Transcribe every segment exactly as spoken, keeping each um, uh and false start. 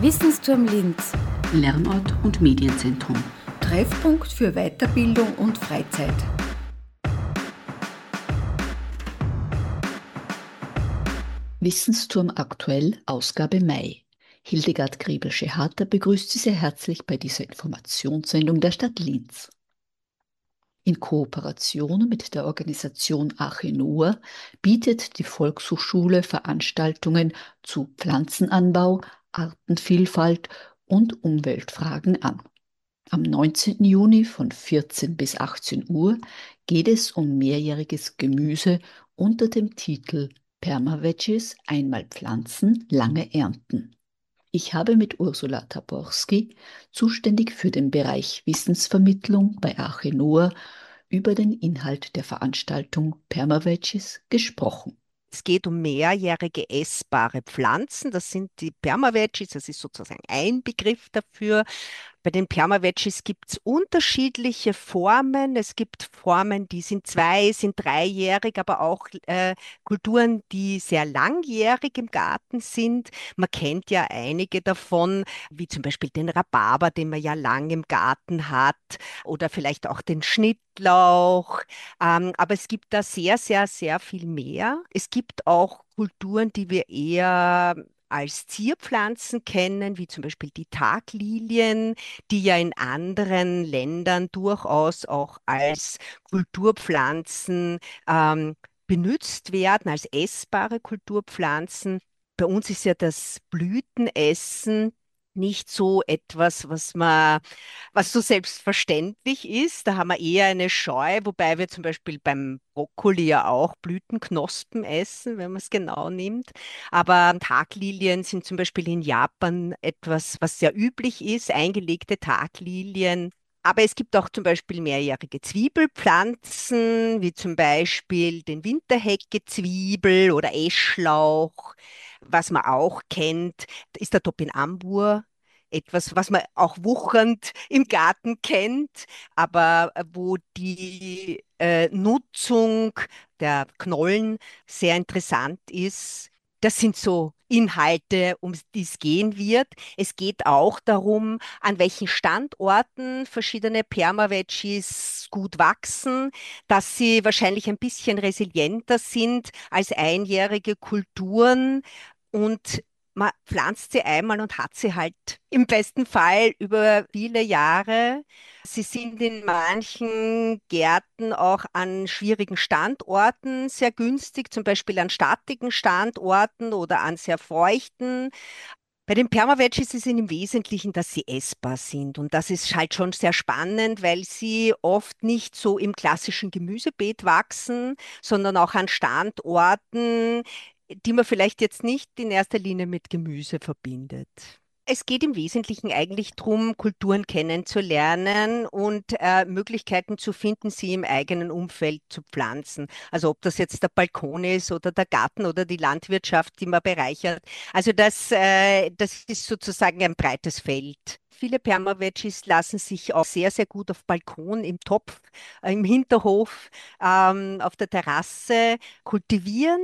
Wissensturm Linz. Lernort und Medienzentrum. Treffpunkt für Weiterbildung und Freizeit. Wissensturm aktuell, Ausgabe Mai. Hildegard Griebel-Scheharter begrüßt Sie sehr herzlich bei dieser Informationssendung der Stadt Linz. In Kooperation mit der Organisation Arche Noah bietet die Volkshochschule Veranstaltungen zu Pflanzenanbau, Artenvielfalt und Umweltfragen an. Am neunzehnten Juni von vierzehn bis achtzehn Uhr geht es um mehrjähriges Gemüse unter dem Titel Perma-Veggies, einmal pflanzen, lange ernten. Ich habe mit Ursula Taborski, zuständig für den Bereich Wissensvermittlung bei Arche Noah, über den Inhalt der Veranstaltung Perma-Veggies gesprochen. Es geht um mehrjährige essbare Pflanzen. Das sind die Perma-Veggies. Das ist sozusagen ein Begriff dafür. Bei den Perma-Veggies gibt es unterschiedliche Formen. Es gibt Formen, die sind zwei, sind dreijährig, aber auch äh, Kulturen, die sehr langjährig im Garten sind. Man kennt ja einige davon, wie zum Beispiel den Rhabarber, den man ja lang im Garten hat, oder vielleicht auch den Schnittlauch. Ähm, aber es gibt da sehr, sehr, sehr viel mehr. Es gibt auch Kulturen, die wir eher als Zierpflanzen kennen, wie zum Beispiel die Taglilien, die ja in anderen Ländern durchaus auch als Kulturpflanzen ähm, benutzt werden, als essbare Kulturpflanzen. Bei uns ist ja das Blütenessen nicht so etwas, was man, was so selbstverständlich ist. Da haben wir eher eine Scheu, wobei wir zum Beispiel beim Brokkoli ja auch Blütenknospen essen, wenn man es genau nimmt. Aber Taglilien sind zum Beispiel in Japan etwas, was sehr üblich ist, eingelegte Taglilien. Aber es gibt auch zum Beispiel mehrjährige Zwiebelpflanzen, wie zum Beispiel den Winterheckenzwiebel oder Eschlauch. Was man auch kennt, ist der Topinambur. Etwas, was man auch wuchernd im Garten kennt, aber äh, wo die äh, Nutzung der Knollen sehr interessant ist. Das sind so Inhalte, um die es gehen wird. Es geht auch darum, an welchen Standorten verschiedene Perma-Veggies gut wachsen, dass sie wahrscheinlich ein bisschen resilienter sind als einjährige Kulturen und man pflanzt sie einmal und hat sie halt im besten Fall über viele Jahre. Sie sind in manchen Gärten auch an schwierigen Standorten sehr günstig, zum Beispiel an schattigen Standorten oder an sehr feuchten. Bei den Perma-Veggies ist es im Wesentlichen, dass sie essbar sind. Und das ist halt schon sehr spannend, weil sie oft nicht so im klassischen Gemüsebeet wachsen, sondern auch an Standorten, die man vielleicht jetzt nicht in erster Linie mit Gemüse verbindet. Es geht im Wesentlichen eigentlich darum, Kulturen kennenzulernen und äh, Möglichkeiten zu finden, sie im eigenen Umfeld zu pflanzen. Also ob das jetzt der Balkon ist oder der Garten oder die Landwirtschaft, die man bereichert. Also das, äh, das ist sozusagen ein breites Feld. Viele Perma-Veggies lassen sich auch sehr, sehr gut auf Balkon, im Topf, äh, im Hinterhof, ähm, auf der Terrasse kultivieren.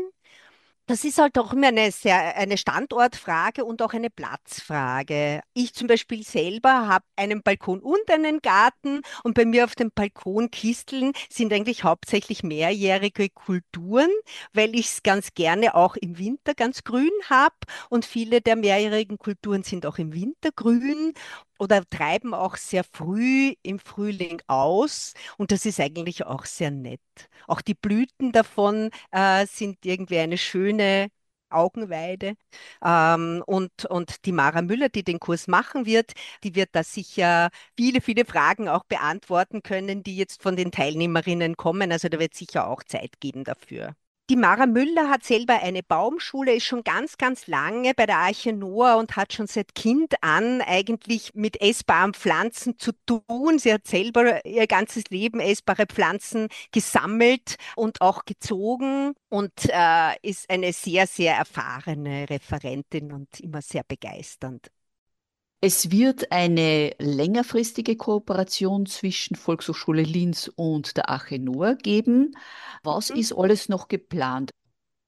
Das ist halt auch immer eine sehr, eine Standortfrage und auch eine Platzfrage. Ich zum Beispiel selber habe einen Balkon und einen Garten und bei mir auf dem Balkon Kisteln sind eigentlich hauptsächlich mehrjährige Kulturen, weil ich es ganz gerne auch im Winter ganz grün habe und viele der mehrjährigen Kulturen sind auch im Winter grün oder treiben auch sehr früh im Frühling aus und das ist eigentlich auch sehr nett. Auch die Blüten davon äh, sind irgendwie eine schöne Augenweide. Ähm, und, und die Mara Müller, die den Kurs machen wird, die wird da sicher viele, viele Fragen auch beantworten können, die jetzt von den Teilnehmerinnen kommen. Also da wird sicher auch Zeit geben dafür. Die Mara Müller hat selber eine Baumschule, ist schon ganz, ganz lange bei der Arche Noah und hat schon seit Kind an eigentlich mit essbaren Pflanzen zu tun. Sie hat selber ihr ganzes Leben essbare Pflanzen gesammelt und auch gezogen und äh, ist eine sehr, sehr erfahrene Referentin und immer sehr begeisternd. Es wird eine längerfristige Kooperation zwischen Volkshochschule Linz und der Arche Noah geben. Was Mhm. ist alles noch geplant?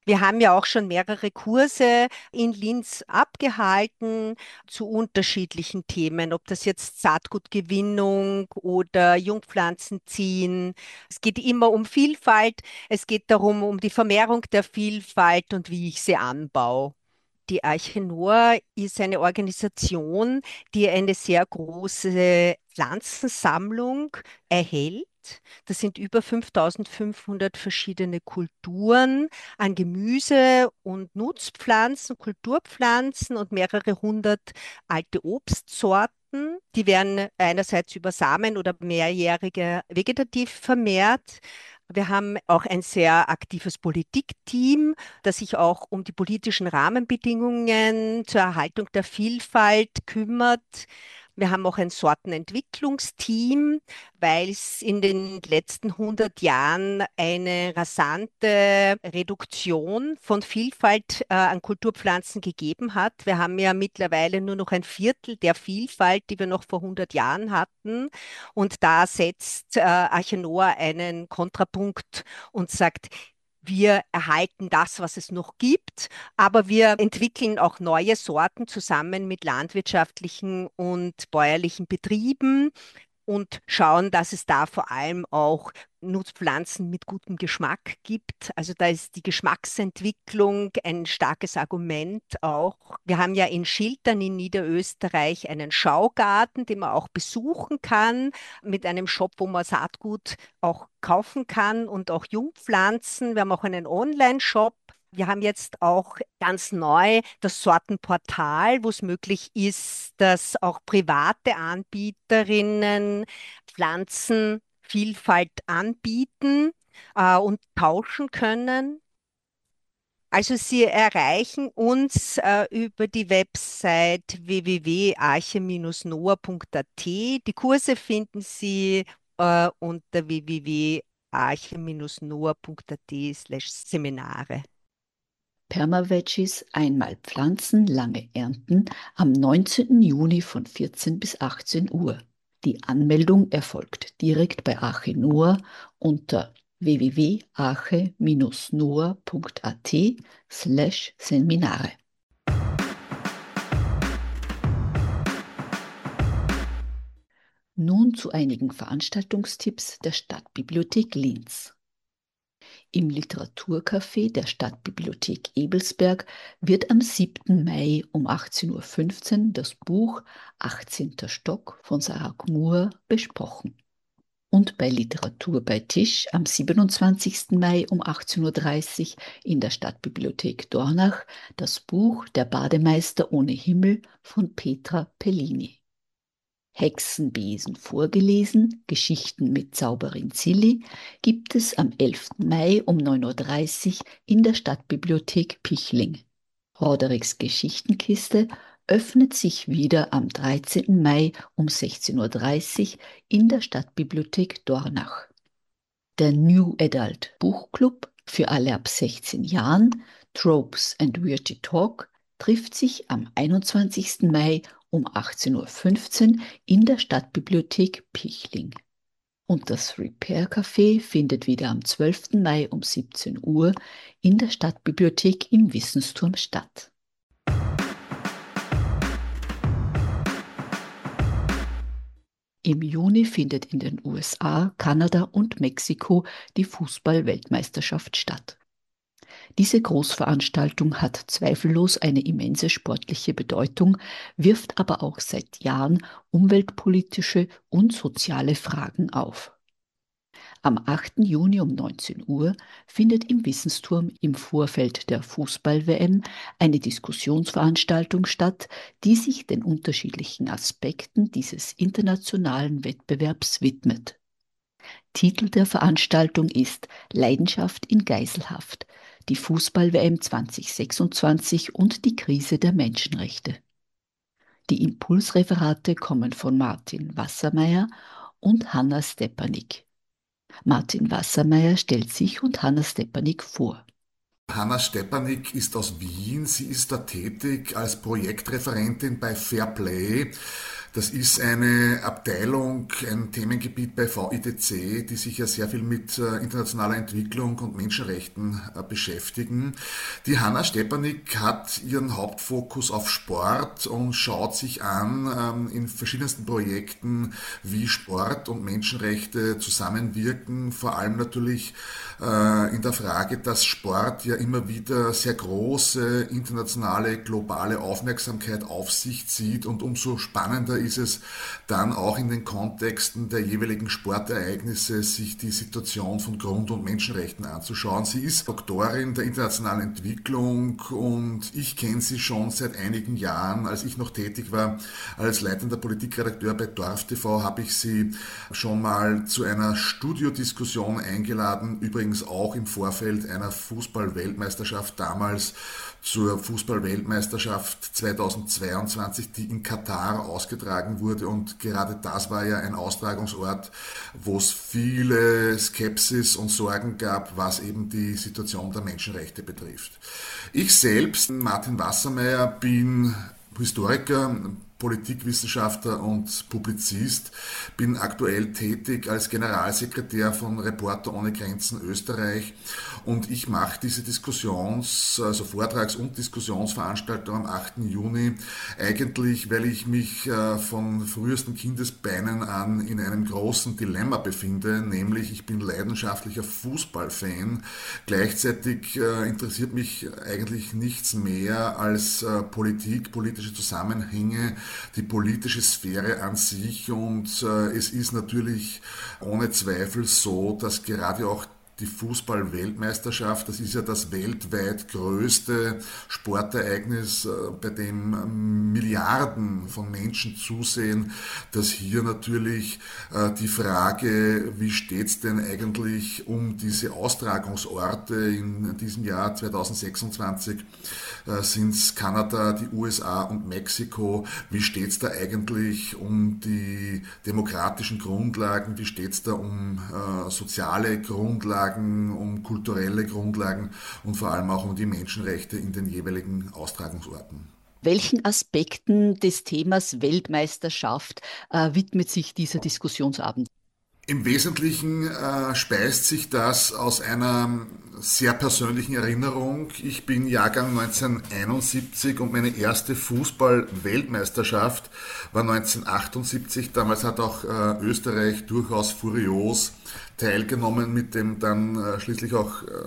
Wir haben ja auch schon mehrere Kurse in Linz abgehalten zu unterschiedlichen Themen, ob das jetzt Saatgutgewinnung oder Jungpflanzen ziehen. Es geht immer um Vielfalt. Es geht darum, um die Vermehrung der Vielfalt und wie ich sie anbaue. Die Arche Noah ist eine Organisation, die eine sehr große Pflanzensammlung erhält. Das sind über fünftausendfünfhundert verschiedene Kulturen an Gemüse und Nutzpflanzen, Kulturpflanzen und mehrere hundert alte Obstsorten. Die werden einerseits über Samen oder mehrjährige vegetativ vermehrt. Wir haben auch ein sehr aktives Politikteam, das sich auch um die politischen Rahmenbedingungen zur Erhaltung der Vielfalt kümmert. Wir haben auch ein Sortenentwicklungsteam, weil es in den letzten hundert Jahren eine rasante Reduktion von Vielfalt äh, an Kulturpflanzen gegeben hat. Wir haben ja mittlerweile nur noch ein Viertel der Vielfalt, die wir noch vor hundert Jahren hatten. Und da setzt äh, Arche Noah einen Kontrapunkt und sagt, wir erhalten das, was es noch gibt, aber wir entwickeln auch neue Sorten zusammen mit landwirtschaftlichen und bäuerlichen Betrieben und schauen, dass es da vor allem auch Nutzpflanzen mit gutem Geschmack gibt. Also da ist die Geschmacksentwicklung ein starkes Argument auch. Wir haben ja in Schiltern in Niederösterreich einen Schaugarten, den man auch besuchen kann, mit einem Shop, wo man Saatgut auch kaufen kann und auch Jungpflanzen. Wir haben auch einen Online-Shop. Wir haben jetzt auch ganz neu das Sortenportal, wo es möglich ist, dass auch private Anbieterinnen Pflanzenvielfalt anbieten äh, und tauschen können. Also Sie erreichen uns äh, über die Website w w w punkt arche noah punkt a t. Die Kurse finden Sie äh, unter w w w punkt arche noah punkt a t slash Seminare. Permaveggies einmal pflanzen, lange ernten am neunzehnten Juni von vierzehn bis achtzehn Uhr. Die Anmeldung erfolgt direkt bei Arche Noah unter w w w punkt arche noah punkt a t slash Seminare. Nun zu einigen Veranstaltungstipps der Stadtbibliothek Linz. Im Literaturcafé der Stadtbibliothek Ebelsberg wird am siebten Mai um achtzehn Uhr fünfzehn das Buch achtzehnter Stock von Sarah Gmur besprochen. Und bei Literatur bei Tisch am siebenundzwanzigsten Mai um achtzehn Uhr dreißig in der Stadtbibliothek Dornach das Buch Der Bademeister ohne Himmel von Petra Pellini. Hexenbesen vorgelesen, Geschichten mit Zauberin Zilli, gibt es am elften Mai um neun Uhr dreißig in der Stadtbibliothek Pichling. Rodericks Geschichtenkiste öffnet sich wieder am dreizehnten Mai um sechzehn Uhr dreißig in der Stadtbibliothek Dornach. Der New Adult Buchclub für alle ab sechzehn Jahren, Tropes and Weirdy Talk, trifft sich am einundzwanzigsten Mai um achtzehn Uhr fünfzehn in der Stadtbibliothek Pichling. Und das Repair Café findet wieder am zwölften Mai um siebzehn Uhr in der Stadtbibliothek im Wissensturm statt. Im Juni findet in den U S A, Kanada und Mexiko die Fußball-Weltmeisterschaft statt. Diese Großveranstaltung hat zweifellos eine immense sportliche Bedeutung, wirft aber auch seit Jahren umweltpolitische und soziale Fragen auf. Am achten Juni um neunzehn Uhr findet im Wissensturm im Vorfeld der Fußball-W M eine Diskussionsveranstaltung statt, die sich den unterschiedlichen Aspekten dieses internationalen Wettbewerbs widmet. Titel der Veranstaltung ist Leidenschaft in Geiselhaft, die Fußball-W M zweitausendsechsundzwanzig und die Krise der Menschenrechte. Die Impulsreferate kommen von Martin Wassermeier und Hanna Stepanik. Martin Wassermeier stellt sich und Hanna Stepanik vor. Hanna Stepanik ist aus Wien. Sie ist da tätig als Projektreferentin bei Fairplay. Das ist eine Abteilung, ein Themengebiet bei V I D C, die sich ja sehr viel mit internationaler Entwicklung und Menschenrechten beschäftigen. Die Hanna Stepanik hat ihren Hauptfokus auf Sport und schaut sich an in verschiedensten Projekten, wie Sport und Menschenrechte zusammenwirken, vor allem natürlich in der Frage, dass Sport ja immer wieder sehr große internationale, globale Aufmerksamkeit auf sich zieht und umso spannender ist es dann auch in den Kontexten der jeweiligen Sportereignisse, sich die Situation von Grund- und Menschenrechten anzuschauen. Sie ist Doktorin der internationalen Entwicklung und ich kenne sie schon seit einigen Jahren. Als ich noch tätig war als leitender Politikredakteur bei Dorf T V, habe ich sie schon mal zu einer Studiodiskussion eingeladen, übrigens auch im Vorfeld einer Fußball-Weltmeisterschaft, damals zur Fußball-Weltmeisterschaft zweitausendzweiundzwanzig, die in Katar ausgetragen wurde, und gerade das war ja ein Austragungsort, wo es viele Skepsis und Sorgen gab, was eben die Situation der Menschenrechte betrifft. Ich selbst, Martin Wassermeier, bin Historiker, Politikwissenschaftler und Publizist, bin aktuell tätig als Generalsekretär von Reporter ohne Grenzen Österreich, und ich mache diese Diskussions-, also Vortrags- und Diskussionsveranstaltung am achten Juni eigentlich, weil ich mich von frühesten Kindesbeinen an in einem großen Dilemma befinde, nämlich ich bin leidenschaftlicher Fußballfan. Gleichzeitig interessiert mich eigentlich nichts mehr als Politik, politische Zusammenhänge, die politische Sphäre an sich, und äh, es ist natürlich ohne Zweifel so, dass gerade auch die Fußball-Weltmeisterschaft, das ist ja das weltweit größte Sportereignis, bei dem Milliarden von Menschen zusehen, dass hier natürlich die Frage, wie steht es denn eigentlich um diese Austragungsorte in diesem Jahr zweitausendsechsundzwanzig, sind es Kanada, die U S A und Mexiko, wie steht es da eigentlich um die demokratischen Grundlagen, wie steht es da um äh, soziale Grundlagen, um kulturelle Grundlagen und vor allem auch um die Menschenrechte in den jeweiligen Austragungsorten. Welchen Aspekten des Themas Weltmeisterschaft äh, widmet sich dieser Diskussionsabend? Im Wesentlichen äh, speist sich das aus einer sehr persönlichen Erinnerung. Ich bin Jahrgang neunzehnhunderteinundsiebzig und meine erste Fußball-Weltmeisterschaft war neunzehnhundertachtundsiebzig. Damals hat auch äh, Österreich durchaus furios teilgenommen mit dem dann äh, schließlich auch äh,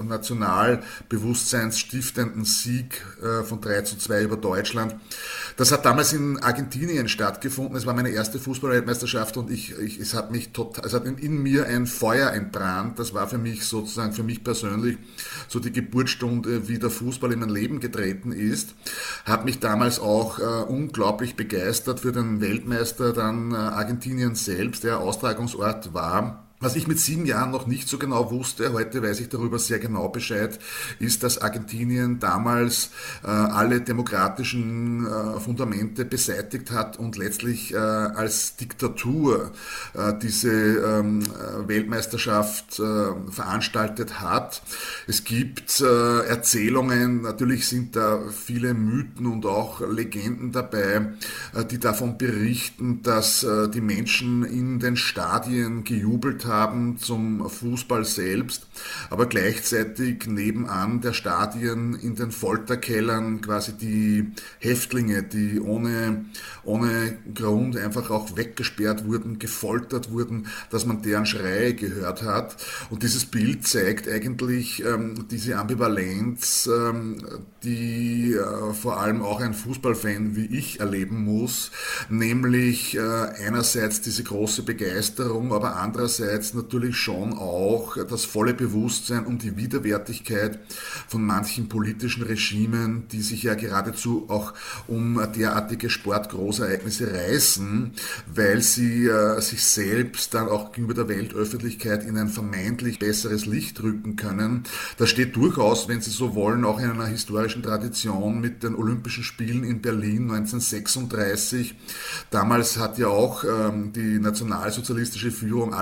nationalbewusstseinsstiftenden Sieg äh, von drei zu zwei über Deutschland. Das hat damals in Argentinien stattgefunden. Es war meine erste Fußball-Weltmeisterschaft und ich, ich, es hat mich total, es hat in, in mir ein Feuer entbrannt. Das war für mich sozusagen, für mich persönlich so die Geburtsstunde, wie der Fußball in mein Leben getreten ist. Hat mich damals auch äh, unglaublich begeistert für den Weltmeister, dann äh, Argentinien selbst, der Austragungsort war. Was ich mit sieben Jahren noch nicht so genau wusste, heute weiß ich darüber sehr genau Bescheid, ist, dass Argentinien damals äh, alle demokratischen äh, Fundamente beseitigt hat und letztlich äh, als Diktatur äh, diese ähm, Weltmeisterschaft äh, veranstaltet hat. Es gibt äh, Erzählungen, natürlich sind da viele Mythen und auch Legenden dabei, äh, die davon berichten, dass äh, die Menschen in den Stadien gejubelt haben zum Fußball selbst, aber gleichzeitig nebenan der Stadien in den Folterkellern quasi die Häftlinge, die ohne, ohne Grund einfach auch weggesperrt wurden, gefoltert wurden, dass man deren Schreie gehört hat. Und dieses Bild zeigt eigentlich ähm, diese Ambivalenz, ähm, die äh, vor allem auch ein Fußballfan wie ich erleben muss, nämlich äh, einerseits diese große Begeisterung, aber andererseits natürlich schon auch das volle Bewusstsein um die Widerwärtigkeit von manchen politischen Regimen, die sich ja geradezu auch um derartige Sportgroßereignisse reißen, weil sie äh, sich selbst dann auch gegenüber der Weltöffentlichkeit in ein vermeintlich besseres Licht rücken können. Das steht durchaus, wenn Sie so wollen, auch in einer historischen Tradition mit den Olympischen Spielen in Berlin neunzehnhundertsechsunddreißig. Damals hat ja auch ähm, die nationalsozialistische Führung alles getan,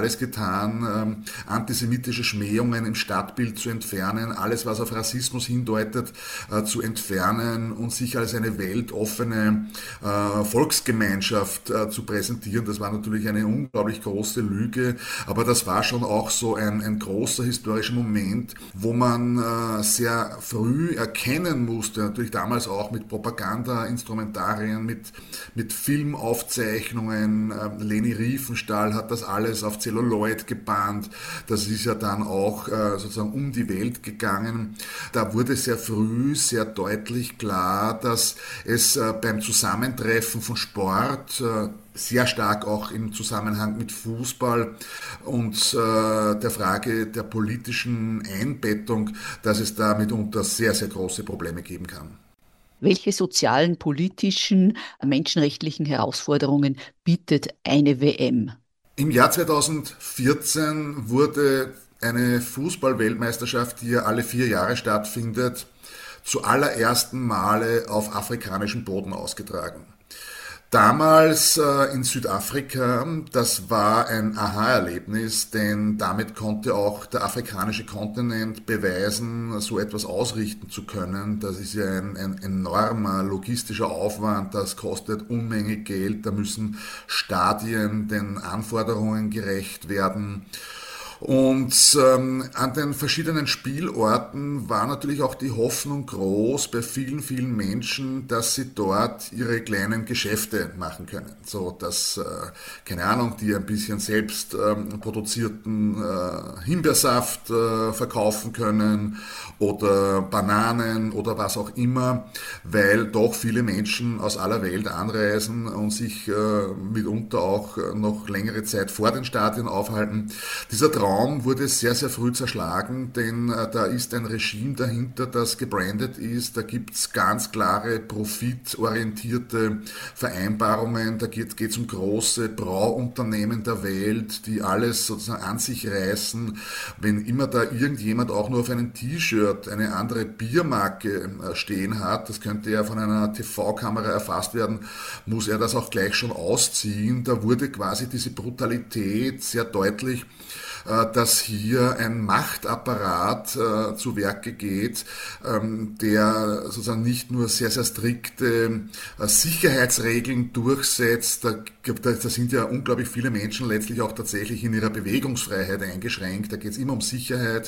getan, ähm, antisemitische Schmähungen im Stadtbild zu entfernen, alles, was auf Rassismus hindeutet, äh, zu entfernen und sich als eine weltoffene äh, Volksgemeinschaft äh, zu präsentieren. Das war natürlich eine unglaublich große Lüge, aber das war schon auch so ein, ein großer historischer Moment, wo man äh, sehr früh erkennen musste, natürlich damals auch mit Propaganda-Instrumentarien, mit, mit Filmaufzeichnungen. Äh, Leni Riefenstahl hat das alles auf Celluloid gebahnt. Das ist ja dann auch äh, sozusagen um die Welt gegangen. Da wurde sehr früh sehr deutlich klar, dass es äh, beim Zusammentreffen von Sport, äh, sehr stark auch im Zusammenhang mit Fußball und äh, der Frage der politischen Einbettung, dass es da mitunter sehr, sehr große Probleme geben kann. Welche sozialen, politischen, menschenrechtlichen Herausforderungen bietet eine W M? Im Jahr zweitausendvierzehn wurde eine Fußball-Weltmeisterschaft, die ja alle vier Jahre stattfindet, zu allerersten Male auf afrikanischem Boden ausgetragen. Damals äh, in Südafrika, das war ein Aha-Erlebnis, denn damit konnte auch der afrikanische Kontinent beweisen, so etwas ausrichten zu können. Das ist ja ein, ein enormer logistischer Aufwand, das kostet Unmenge Geld, da müssen Stadien den Anforderungen gerecht werden. Und ähm, an den verschiedenen Spielorten war natürlich auch die Hoffnung groß bei vielen, vielen Menschen, dass sie dort ihre kleinen Geschäfte machen können. So, dass, äh, keine Ahnung, die ein bisschen selbst ähm, produzierten äh, Himbeersaft äh, verkaufen können oder Bananen oder was auch immer, weil doch viele Menschen aus aller Welt anreisen und sich äh, mitunter auch noch längere Zeit vor den Stadien aufhalten. Dieser Traum wurde sehr, sehr früh zerschlagen, denn äh, da ist ein Regime dahinter, das gebrandet ist. Da gibt es ganz klare profitorientierte Vereinbarungen. Da geht es um große Brauunternehmen der Welt, die alles sozusagen an sich reißen. Wenn immer da irgendjemand auch nur auf einem T-Shirt eine andere Biermarke äh, stehen hat, das könnte ja von einer T V-Kamera erfasst werden, muss er das auch gleich schon ausziehen. Da wurde quasi diese Brutalität sehr deutlich, dass hier ein Machtapparat äh, zu Werke geht, ähm, der sozusagen nicht nur sehr, sehr strikte äh, Sicherheitsregeln durchsetzt. Da, da, da sind ja unglaublich viele Menschen letztlich auch tatsächlich in ihrer Bewegungsfreiheit eingeschränkt. Da geht es immer um Sicherheit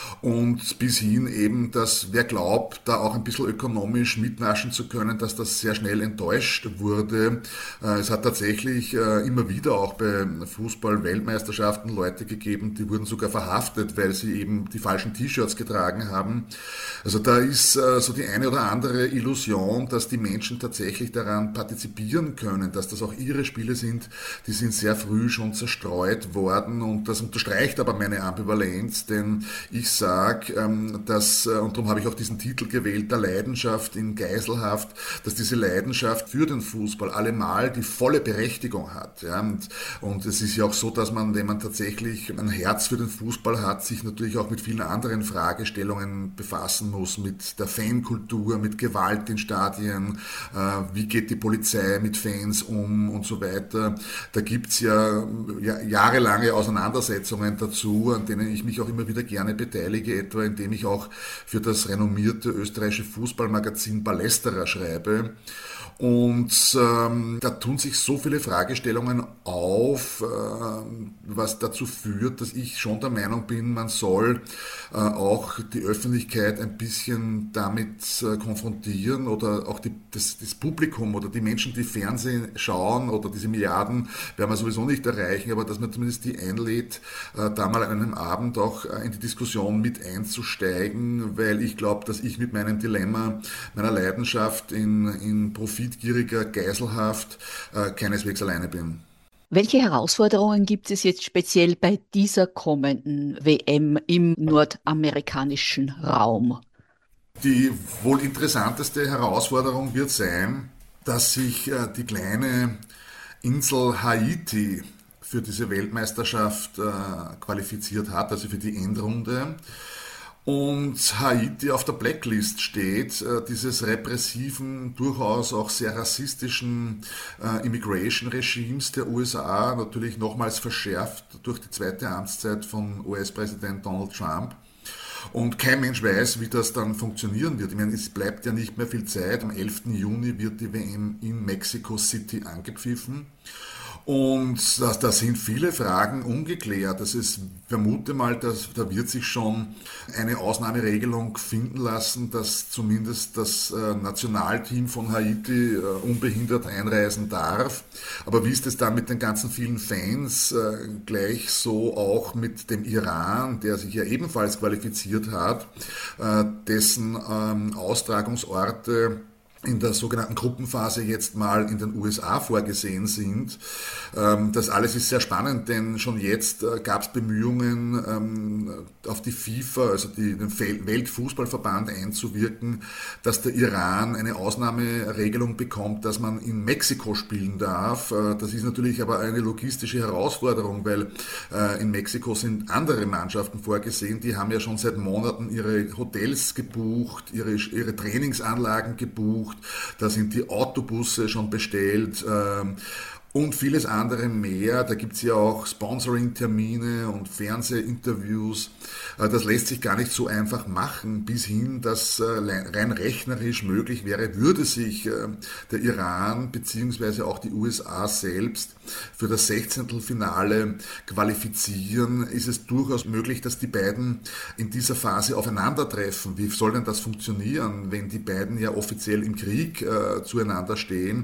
und bis hin eben, dass wer glaubt, da auch ein bisschen ökonomisch mitnaschen zu können, dass das sehr schnell enttäuscht wurde. Äh, es hat tatsächlich äh, immer wieder auch bei Fußball-Weltmeisterschaften Leute gegeben, die wurden sogar verhaftet, weil sie eben die falschen T-Shirts getragen haben. Also da ist äh, so die eine oder andere Illusion, dass die Menschen tatsächlich daran partizipieren können, dass das auch ihre Spiele sind, die sind sehr früh schon zerstreut worden und das unterstreicht aber meine Ambivalenz, denn ich sage, ähm, dass, äh, und darum habe ich auch diesen Titel gewählt, der Leidenschaft in Geiselhaft, dass diese Leidenschaft für den Fußball allemal die volle Berechtigung hat. Ja? Und, und es ist ja auch so, dass man, wenn man tatsächlich ein Herz für den Fußball hat, sich natürlich auch mit vielen anderen Fragestellungen befassen muss, mit der Fankultur, mit Gewalt in Stadien, äh, wie geht die Polizei mit Fans um und so weiter. Da gibt's ja, ja jahrelange Auseinandersetzungen dazu, an denen ich mich auch immer wieder gerne beteilige, etwa indem ich auch für das renommierte österreichische Fußballmagazin Ballesterer schreibe. Und ähm, da tun sich so viele Fragestellungen auf, äh, was dazu führt, dass ich schon der Meinung bin, man soll äh, auch die Öffentlichkeit ein bisschen damit äh, konfrontieren oder auch die, das, das Publikum oder die Menschen, die Fernsehen schauen oder diese Milliarden werden wir sowieso nicht erreichen, aber dass man zumindest die einlädt, äh, da mal an einem Abend auch äh, in die Diskussion mit einzusteigen, weil ich glaube, dass ich mit meinem Dilemma, meiner Leidenschaft in, in Profit gieriger Geiselhaft äh, keineswegs alleine bin. Welche Herausforderungen gibt es jetzt speziell bei dieser kommenden W M im nordamerikanischen Raum? Die wohl interessanteste Herausforderung wird sein, dass sich äh, die kleine Insel Haiti für diese Weltmeisterschaft äh, qualifiziert hat, also für die Endrunde. und Haiti auf der Blacklist steht, äh, dieses repressiven, durchaus auch sehr rassistischen äh, Immigration-Regimes der U S A, natürlich nochmals verschärft durch die zweite Amtszeit von U S-Präsident Donald Trump. Und kein Mensch weiß, wie das dann funktionieren wird. Ich meine, es bleibt ja nicht mehr viel Zeit. Am elften Juni wird die W M in Mexico City angepfiffen. Und da, da sind viele Fragen ungeklärt. Das ist, vermute mal, dass, da wird sich schon eine Ausnahmeregelung finden lassen, dass zumindest das äh, Nationalteam von Haiti äh, unbehindert einreisen darf. Aber wie ist es dann mit den ganzen vielen Fans, äh, gleich so auch mit dem Iran, der sich ja ebenfalls qualifiziert hat, äh, dessen ähm, Austragungsorte in der sogenannten Gruppenphase jetzt mal in den U S A vorgesehen sind. Das alles ist sehr spannend, denn schon jetzt gab es Bemühungen auf die FIFA, also den Weltfußballverband einzuwirken, dass der Iran eine Ausnahmeregelung bekommt, dass man in Mexiko spielen darf. Das ist natürlich aber eine logistische Herausforderung, weil in Mexiko sind andere Mannschaften vorgesehen, die haben ja schon seit Monaten ihre Hotels gebucht, ihre, ihre Trainingsanlagen gebucht. Da sind die Autobusse schon bestellt ähm, und vieles andere mehr. Da gibt es ja auch Sponsoring-Termine und Fernsehinterviews. Äh, das lässt sich gar nicht so einfach machen, bis hin, dass äh, rein rechnerisch möglich wäre, würde sich äh, der Iran bzw. auch die U S A selbst für das Sechzehntelfinale qualifizieren, ist es durchaus möglich, dass die beiden in dieser Phase aufeinandertreffen. Wie soll denn das funktionieren, wenn die beiden ja offiziell im Krieg äh, zueinander stehen?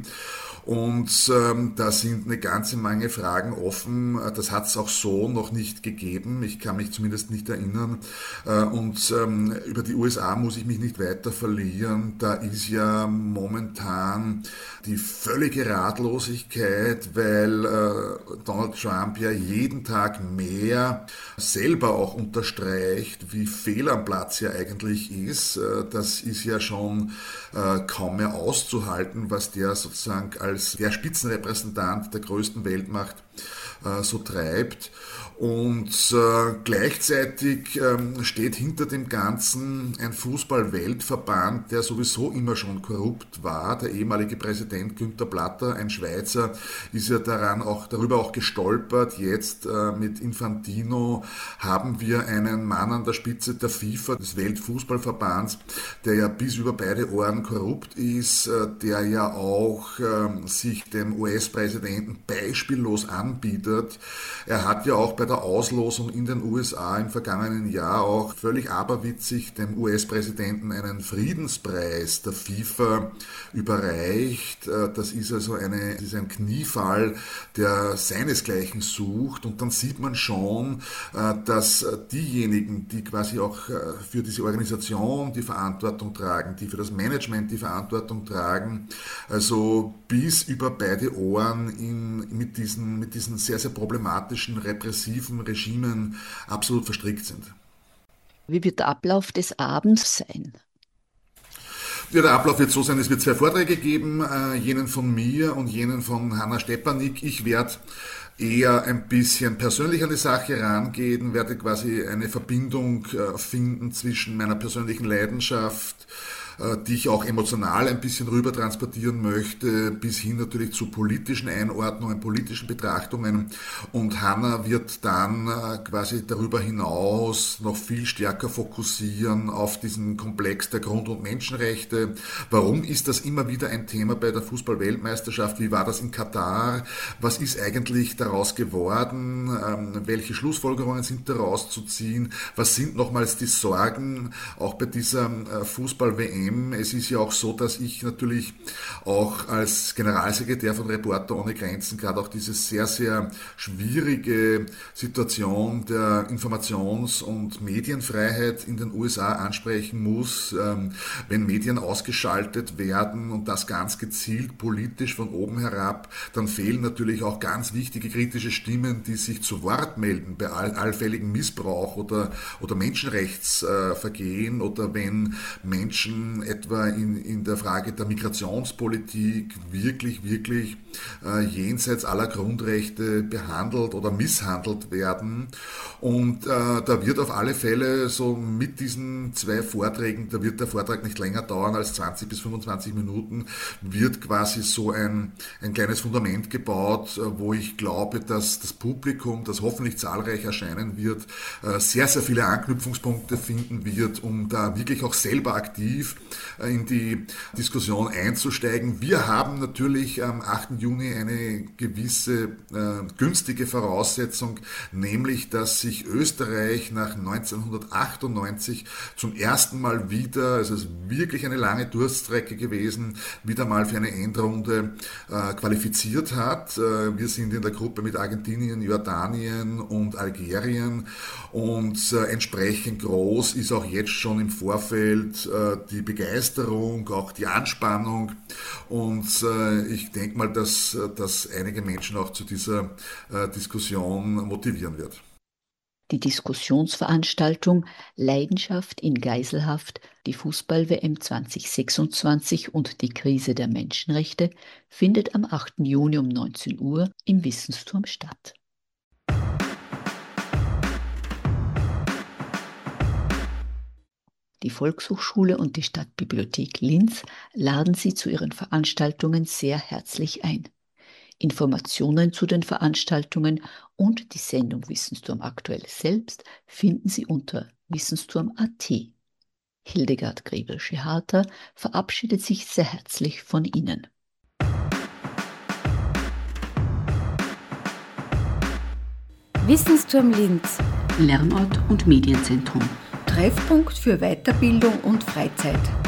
Und ähm, da sind eine ganze Menge Fragen offen. Das hat es auch so noch nicht gegeben. Ich kann mich zumindest nicht erinnern. Äh, und ähm, über die U S A muss ich mich nicht weiter verlieren. Da ist ja momentan die völlige Ratlosigkeit, weil äh, Donald Trump ja jeden Tag mehr selber auch unterstreicht, wie fehl am Platz er eigentlich ist. Äh, das ist ja schon äh, kaum mehr auszuhalten, was der sozusagen als als der Spitzenrepräsentant der größten Weltmacht äh, so treibt. Und äh, gleichzeitig ähm, steht hinter dem Ganzen ein Fußball-Weltverband, der sowieso immer schon korrupt war. Der ehemalige Präsident Günther Platter, ein Schweizer, ist ja daran auch, darüber auch gestolpert. Jetzt äh, mit Infantino haben wir einen Mann an der Spitze der FIFA, des Weltfußballverbands, der ja bis über beide Ohren korrupt ist, äh, der ja auch äh, sich dem U S-Präsidenten beispiellos anbietet. Er hat ja auch bei der Auslosung in den U S A im vergangenen Jahr auch völlig aberwitzig dem U S-Präsidenten einen Friedenspreis der FIFA überreicht. Das ist also eine, das ist ein Kniefall, der seinesgleichen sucht. Und dann sieht man schon, dass diejenigen, die quasi auch für diese Organisation die Verantwortung tragen, die für das Management die Verantwortung tragen, also bis über beide Ohren in, mit diesen, mit diesen sehr, sehr problematischen, repressiven Regimen absolut verstrickt sind. Wie wird der Ablauf des Abends sein? Ja, der Ablauf wird so sein, es wird zwei Vorträge geben, äh, jenen von mir und jenen von Hanna Stepanik. Ich werde eher ein bisschen persönlich an die Sache rangehen, werde quasi eine Verbindung äh, finden zwischen meiner persönlichen Leidenschaft, die ich auch emotional ein bisschen rüber transportieren möchte, bis hin natürlich zu politischen Einordnungen, politischen Betrachtungen. Und Hanna wird dann quasi darüber hinaus noch viel stärker fokussieren auf diesen Komplex der Grund- und Menschenrechte. Warum ist das immer wieder ein Thema bei der Fußball-Weltmeisterschaft? Wie war das in Katar? Was ist eigentlich daraus geworden? Welche Schlussfolgerungen sind daraus zu ziehen? Was sind nochmals die Sorgen auch bei dieser Fußball-W M? Es ist ja auch so, dass ich natürlich auch als Generalsekretär von Reporter ohne Grenzen gerade auch diese sehr, sehr schwierige Situation der Informations- und Medienfreiheit in den U S A ansprechen muss, wenn Medien ausgeschaltet werden und das ganz gezielt politisch von oben herab, dann fehlen natürlich auch ganz wichtige kritische Stimmen, die sich zu Wort melden bei all, allfälligen Missbrauch oder, oder Menschenrechtsvergehen oder wenn Menschen werden etwa in, in der Frage der Migrationspolitik wirklich, wirklich äh, jenseits aller Grundrechte behandelt oder misshandelt werden. Und äh, da wird auf alle Fälle so mit diesen zwei Vorträgen, da wird der Vortrag nicht länger dauern als zwanzig bis fünfundzwanzig Minuten, wird quasi so ein, ein kleines Fundament gebaut, wo ich glaube, dass das Publikum, das hoffentlich zahlreich erscheinen wird, sehr, sehr viele Anknüpfungspunkte finden wird, um da wirklich auch selber aktiv in die Diskussion einzusteigen. Wir haben natürlich am achten Juni eine gewisse äh, günstige Voraussetzung, nämlich, dass sich Österreich nach neunzehnhundertachtundneunzig zum ersten Mal wieder, also es ist wirklich eine lange Durststrecke gewesen, wieder mal für eine Endrunde äh, qualifiziert hat. Äh, wir sind in der Gruppe mit Argentinien, Jordanien und Algerien und äh, entsprechend groß ist auch jetzt schon im Vorfeld äh, die Begeisterung, auch die Anspannung und äh, ich denke mal, dass, dass einige Menschen auch zu dieser äh, Diskussion motivieren wird. Die Diskussionsveranstaltung Leidenschaft in Geiselhaft, die Fußball-W M zwanzig sechsundzwanzig und die Krise der Menschenrechte findet am achten Juni um neunzehn Uhr im Wissensturm statt. Die Volkshochschule und die Stadtbibliothek Linz laden Sie zu ihren Veranstaltungen sehr herzlich ein. Informationen zu den Veranstaltungen und die Sendung Wissensturm aktuell selbst finden Sie unter wissensturm punkt at. Hildegard Griebel-Scheharter verabschiedet sich sehr herzlich von Ihnen. Wissensturm Linz. Lernort und Medienzentrum. Treffpunkt für Weiterbildung und Freizeit.